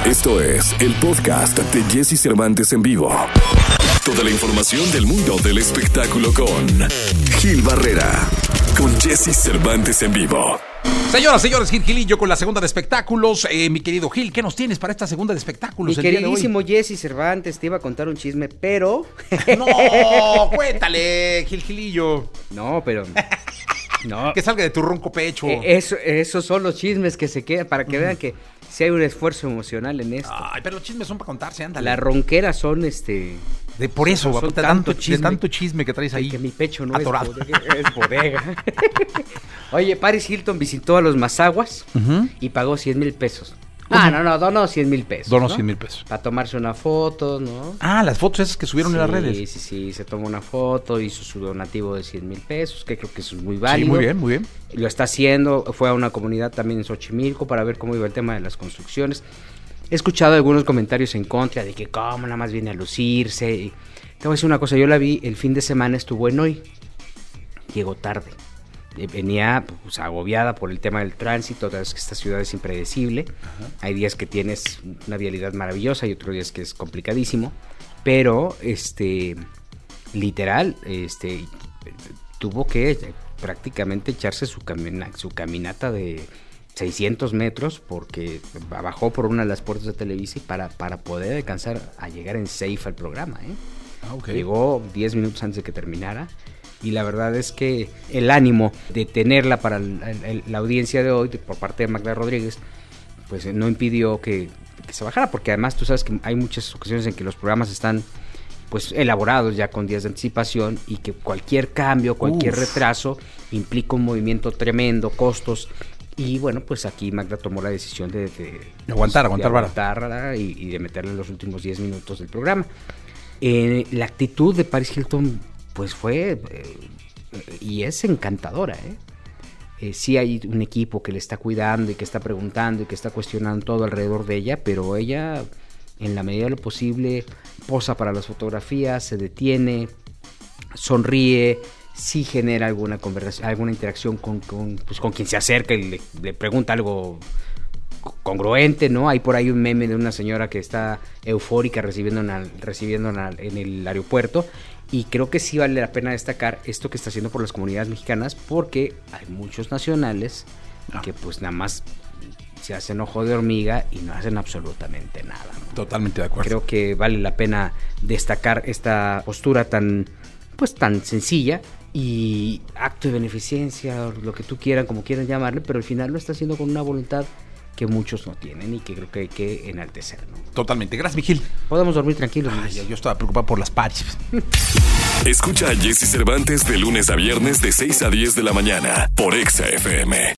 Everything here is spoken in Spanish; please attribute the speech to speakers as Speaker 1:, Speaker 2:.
Speaker 1: Esto es el podcast de Jesse Cervantes en vivo. Toda la información del mundo del espectáculo con Gil Barrera. Con Jesse Cervantes en vivo.
Speaker 2: Señoras, señores, Gilillo con la segunda de espectáculos. Mi querido Gil, ¿qué nos tienes para esta segunda de espectáculos?
Speaker 3: Mi queridísimo Jesse Cervantes, te iba a contar un chisme, pero...
Speaker 2: No, cuéntale, Gilillo.
Speaker 3: No, pero... No.
Speaker 2: Que salga de tu ronco pecho.
Speaker 3: Esos son los chismes que se quedan, para que vean que sí hay un esfuerzo emocional en esto.
Speaker 2: Ay, pero los chismes son para contarse, ándale.
Speaker 3: Las ronqueras son
Speaker 2: por eso,
Speaker 3: son
Speaker 2: tanto chisme que traes ahí.
Speaker 3: Que mi pecho no
Speaker 2: atorado.
Speaker 3: es bodega. Oye, Paris Hilton visitó a los Mazaguas y pagó 100,000 pesos. Donó 100,000 pesos.
Speaker 2: Donó 100,000 pesos.
Speaker 3: Para tomarse una foto, ¿no?
Speaker 2: Ah, las fotos esas que subieron en las redes.
Speaker 3: Sí, se tomó una foto, hizo su donativo de 100,000 pesos, que creo que eso es muy válido.
Speaker 2: Sí, muy bien.
Speaker 3: Lo está haciendo, fue a una comunidad también en Xochimilco para ver cómo iba el tema de las construcciones. He escuchado algunos comentarios en contra de que cómo nada más viene a lucirse. Y te voy a decir una cosa, yo la vi el fin de semana, estuvo en Hoy, llegó tarde. Venía agobiada por el tema del tránsito, sabes que esta ciudad es impredecible. Ajá. Hay días que tienes una vialidad maravillosa y otros días que es complicadísimo, pero literal tuvo que prácticamente echarse su caminata de 600 metros porque bajó por una de las puertas de Televisa y para poder alcanzar a llegar en safe al programa, Okay. Llegó 10 minutos antes de que terminara. Y la verdad es que el ánimo de tenerla para la audiencia de hoy, por parte de Magda Rodríguez, pues no impidió que se bajara, porque además tú sabes que hay muchas ocasiones en que los programas están pues elaborados ya con días de anticipación y que cualquier cambio, cualquier retraso implica un movimiento tremendo, costos. Y bueno, pues aquí Magda tomó la decisión de aguantar y de meterle los últimos 10 minutos del programa. La actitud de Paris Hilton pues fue y es encantadora, sí hay un equipo que le está cuidando y que está preguntando y que está cuestionando todo alrededor de ella, pero ella en la medida de lo posible posa para las fotografías, se detiene, sonríe, sí genera alguna conversación, alguna interacción con quien se acerca y le pregunta algo congruente, ¿no? Hay por ahí un meme de una señora que está eufórica recibiéndola en el aeropuerto. Y creo que sí vale la pena destacar esto que está haciendo por las comunidades mexicanas, porque hay muchos nacionales que pues nada más se hacen ojo de hormiga y no hacen absolutamente nada, ¿no?
Speaker 2: Totalmente de acuerdo.
Speaker 3: Creo que vale la pena destacar esta postura tan sencilla y acto de beneficencia, lo que tú quieran, como quieran llamarle, pero al final lo está haciendo con una voluntad que muchos no tienen y que creo que hay que enaltecer, ¿no?
Speaker 2: Totalmente. Gracias, Miguel.
Speaker 3: Podemos dormir tranquilos.
Speaker 2: Yo estaba preocupado por las patches.
Speaker 1: Escucha a Jesse Cervantes de lunes a viernes de 6 a 10 de la mañana por Exa FM.